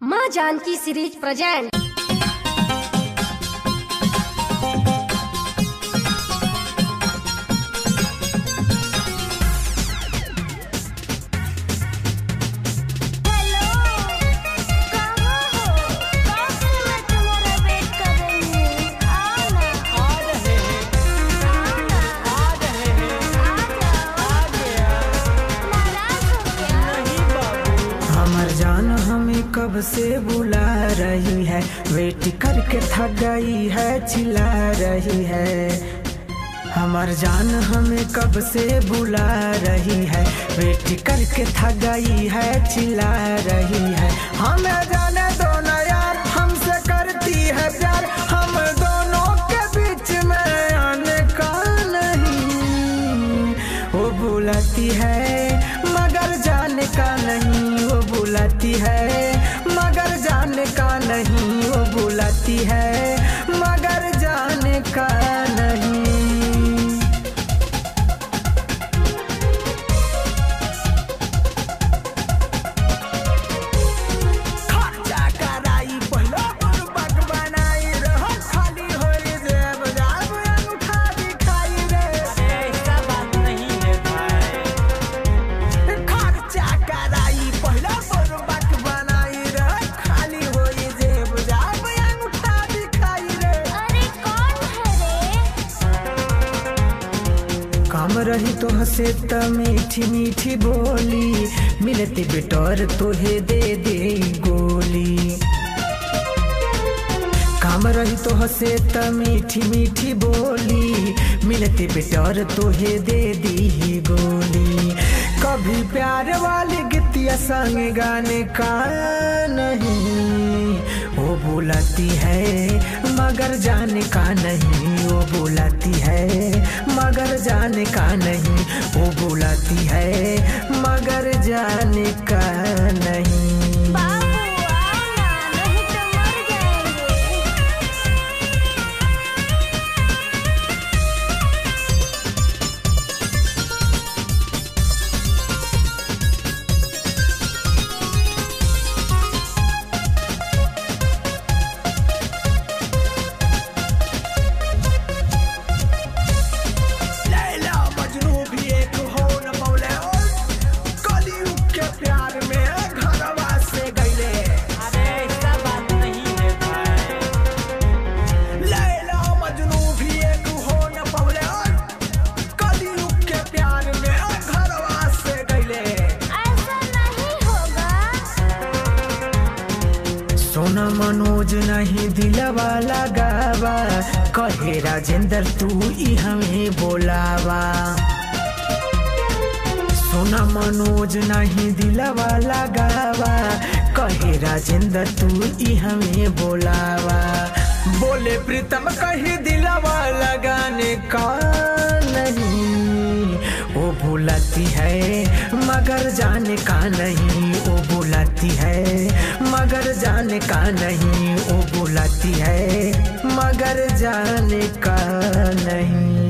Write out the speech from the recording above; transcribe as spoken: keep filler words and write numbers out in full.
माँ Janaki series present. कब से बुला रही है, वेट करके थक गई है, चिल्ला रही है। हमार जान हमें कब से बुला रही है, वेट करके थक गई है, चिल्ला रही है। हमें जाने दो ना यार, हमसे करती है प्यार, हम दोनों के बीच में आने का नहीं। वो बुलाती है मगर जाने का नहीं, वो बुलाती है मगर जाने का नहीं, वो बुलाती है मगर जाने का नहीं। खर्चा कराई पहले बुड़बक बनाई रहो, खाली हो रे बजाब अंगूठा दिखाई रे। ऐसा बात नहीं है भाई, खर्चा कराई पहले बुड़बक बनाई रहो, खाली हो रे बजाब अंगूठा दिखाई रे। अरे कौन है रे? काम रही तो हसे त मीठी मीठी बोली, मिलती बेटर तोहे दे दे गोली। काम रही तो हसे त मीठी मीठी बोली, मिलती बेटर तोहे दे दी गोली। कभी प्यार वाली गीतिया संग गाने का नहीं, वो बुलाती है मगर जाने का नहीं, वो बुलाती है मगर जाने का नहीं, वो बुलाती है मगर जाने का नहीं। बाबू आना, नहीं तो मर जाएंगे। लैला मजनू भी एक हो न पौले, कलयुग के प्यार में घरवा से गईले। अरे ऐसा बात नहीं है भाई, लैला मजनू भी एक हो न पौले, कलयुग के प्यार में घरवा से गईले। ऐसा नहीं होगा। सोना मनोज नहीं दिलवा लगावा, कहे राजेंद्र तू ही हमें बोलावा। सोना मनोज नहीं दिलवा लगावा, कहे राजेंद्र तू ही हमें बोलावा। बोले प्रीतम कहीं दिलवा लगाने का नहीं, वो बुलाती है मगर जाने का नहीं, वो बुलाती है मगर जाने का नहीं, वो बुलाती है मगर जाने का नहीं।